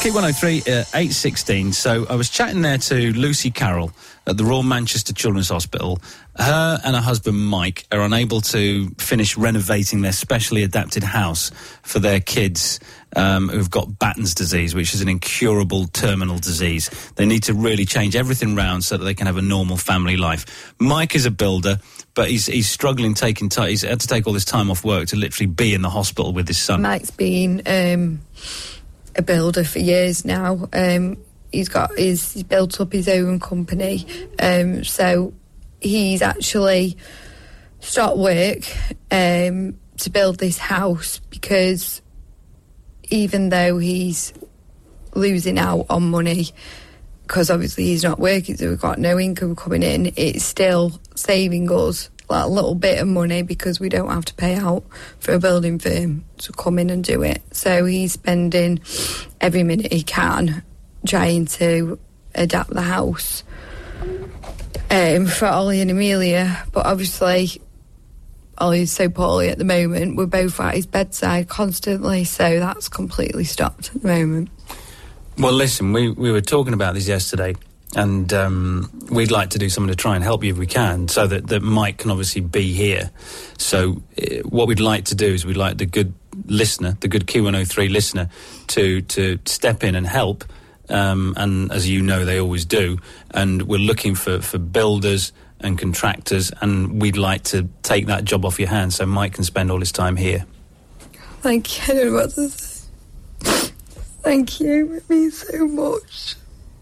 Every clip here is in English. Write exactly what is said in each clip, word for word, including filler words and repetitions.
Key one oh three, uh, eight sixteen. So I was chatting there to Lucy Carroll at the Royal Manchester Children's Hospital. Her and her husband Mike are unable to finish renovating their specially adapted house for their kids um, who've got Batten's disease, which is an incurable terminal disease. They need to really change everything round so that they can have a normal family life. Mike is a builder, but he's he's struggling taking time. He's had to take all this time off work to literally be in the hospital with his son. Mike's been um, a builder for years now. Um, he's got his he's built up his own company, um, so he's actually stopped work um, to build this house because even though he's losing out on money, because obviously he's not working, so we've got no income coming in, it's still saving us like a little bit of money because we don't have to pay out for a building firm to come in and do it. So he's spending every minute he can trying to adapt the house um, for Ollie and Amelia. But obviously Ollie's so poorly at the moment, we're both at his bedside constantly, so that's completely stopped at the moment. Well, listen, we, we were talking about this yesterday, and um, we'd like to do something to try and help you if we can, so that, that Mike can obviously be here. So uh, what we'd like to do is we'd like the good listener, the good Q one oh three listener, to, to step in and help, um, and as you know, they always do, and we're looking for, for builders and contractors, and we'd like to take that job off your hands so Mike can spend all his time here. Thank you. I don't know what to say. Thank you. It means so much.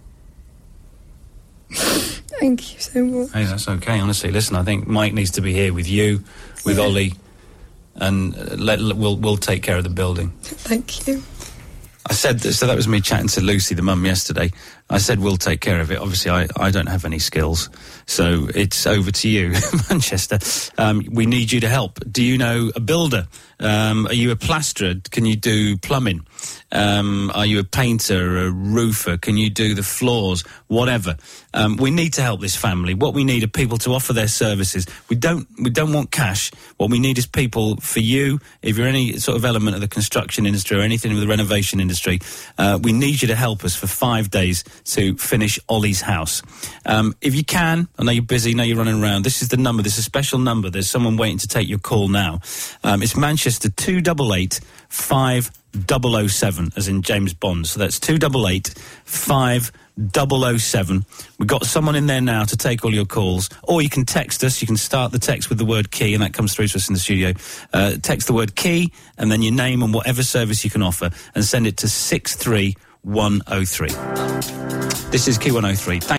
Thank you so much. Hey, that's okay, honestly. Listen, I think Mike needs to be here with you, with yeah. Ollie, and uh, let, let, we'll, we'll take care of the building. Thank you. I said, that, so that was me chatting to Lucy, the mum, yesterday. I said, we'll take care of it. Obviously, I, I don't have any skills, so it's over to you, Manchester. Um, we need you to help. Do you know a builder? Um, are you a plasterer? Can you do plumbing? Um, are you a painter, a roofer? Can you do the floors? Whatever. Um, we need to help this family. What we need are people to offer their services. We don't, we don't want cash. What we need is people for you, if you're any sort of element of the construction industry or anything with the renovation industry, uh, we need you to help us for five days to finish Ollie's house. Um, if you can, I know you're busy, I know you're running around, this is the number, this is a special number, there's someone waiting to take your call now. Um, it's Manchester two eight eight, five oh oh seven, as in James Bond, so that's two eight eight, five oh oh seven. We've got someone in there now to take all your calls, or you can text us. You can start the text with the word key, and that comes through to us in the studio. Uh, text the word key, and then your name and whatever service you can offer, and send it to six three one oh three. This is Q one oh three. Thank